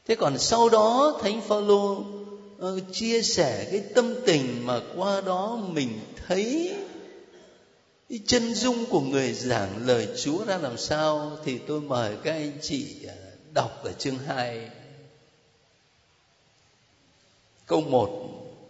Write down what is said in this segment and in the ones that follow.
Thế còn sau đó Thánh Phaolô chia sẻ cái tâm tình mà qua đó mình thấy cái chân dung của người giảng lời Chúa ra làm sao, thì tôi mời các anh chị đọc ở chương 2 câu 1.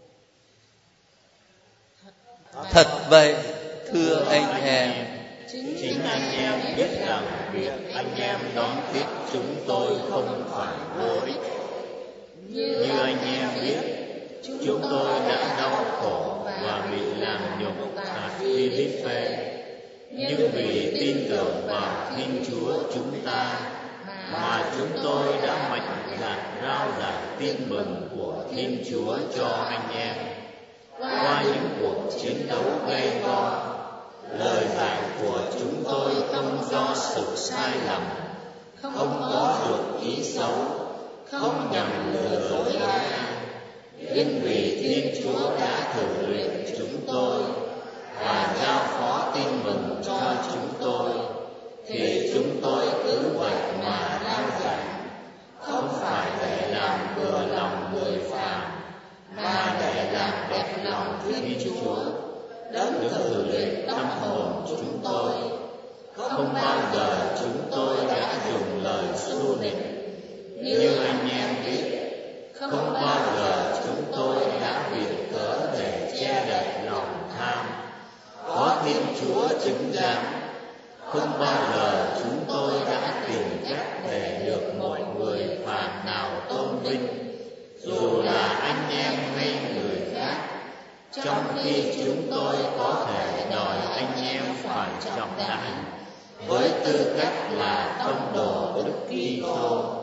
Thật vậy, thưa anh em, chính anh em biết rằng việc anh em đón tiếp chúng tôi không phải vô ích. Như anh em biết, chúng tôi đã đau khổ và bị làm nhục tại Philippe, nhưng vì tin tưởng vào Thiên Chúa chúng ta mà chúng tôi đã mạnh dạn rao giảng tin mừng của Thiên Chúa cho anh em. Qua những cuộc chiến đấu gay go, lời giảng của chúng tôi không do sự sai lầm, không có được ý xấu, không nhằm lừa dối ai. Nhưng vì Thiên Chúa đã thử luyện chúng tôi và giao phó tin mừng cho chúng tôi, thì chúng tôi cứ vậy mà rao giảng, không phải để làm vừa lòng người phàm, mà để làm đẹp lòng Thiên Chúa, đấng thử luyện tâm hồn chúng tôi. Không bao giờ chúng tôi đã dùng lời xu nịnh, như anh em biết. Không bao giờ chúng tôi đã viện cớ để che đậy lòng tham. Có Thiên Chúa chứng giám, không bao giờ chúng tôi đã tìm cách để được mọi người phàm nào tôn vinh, dù là anh em hay người khác, trong khi chúng tôi có thể đòi anh em phải trọng đãi với tư cách là tông đồ Đức Kitô.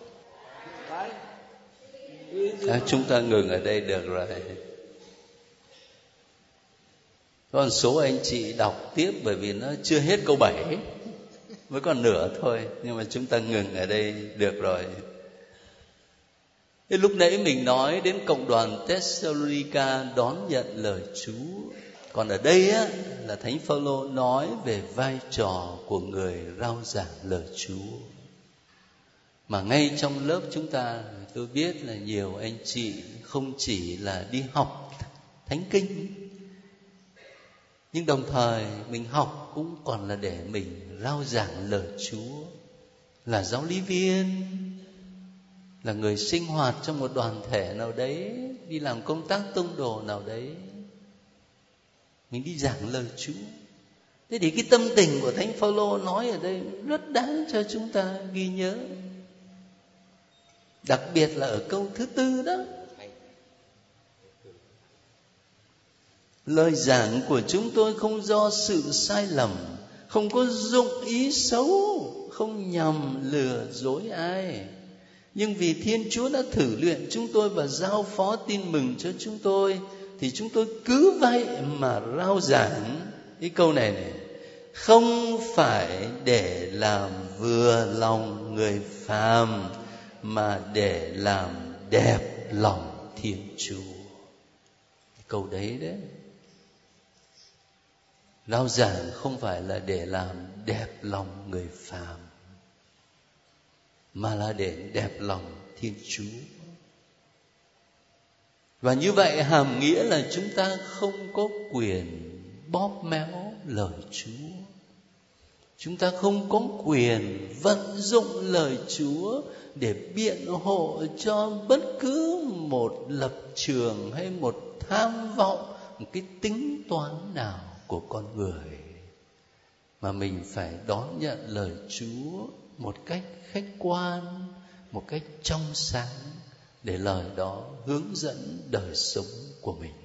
Chúng ta ngừng ở đây được rồi. Còn số anh chị đọc tiếp, bởi vì nó chưa hết câu 7, mới còn nửa thôi, nhưng mà chúng ta ngừng ở đây được rồi. Thế lúc nãy mình nói đến cộng đoàn Thessalonica đón nhận lời Chúa. Còn ở đây á, là Thánh Phaolô nói về vai trò của người rao giảng lời Chúa. Mà ngay trong lớp chúng ta, tôi biết là nhiều anh chị không chỉ là đi học Thánh Kinh, nhưng đồng thời mình học cũng còn là để mình rao giảng lời Chúa, là giáo lý viên, là người sinh hoạt trong một đoàn thể nào đấy, đi làm công tác tông đồ nào đấy, mình đi giảng lời Chúa. Thế thì cái tâm tình của Thánh Phaolô nói ở đây rất đáng cho chúng ta ghi nhớ. Đặc biệt là ở câu thứ 4 đó. Lời giảng của chúng tôi không do sự sai lầm, không có dụng ý xấu, không nhằm lừa dối ai. Nhưng vì Thiên Chúa đã thử luyện chúng tôi và giao phó tin mừng cho chúng tôi, thì chúng tôi cứ vậy mà rao giảng. Cái câu này này, không phải để làm vừa lòng người phàm, mà để làm đẹp lòng Thiên Chúa. Câu đấy đấy. Rao giảng không phải là để làm đẹp lòng người phàm, mà là để đẹp lòng Thiên Chúa. Và như vậy hàm nghĩa là chúng ta không có quyền bóp méo lời Chúa. Chúng ta không có quyền vận dụng lời Chúa để biện hộ cho bất cứ một lập trường hay một tham vọng, một cái tính toán nào của con người. Mà mình phải đón nhận lời Chúa một cách khách quan, một cách trong sáng, để lời đó hướng dẫn đời sống của mình.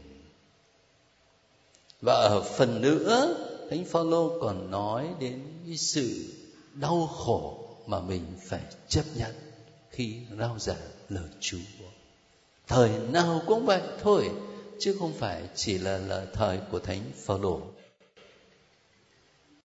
Và ở phần nữa, Thánh Phaolô còn nói đến cái sự đau khổ mà mình phải chấp nhận khi rao giảng lời Chúa. Thời nào cũng vậy thôi, chứ không phải chỉ là thời của Thánh Phaolô.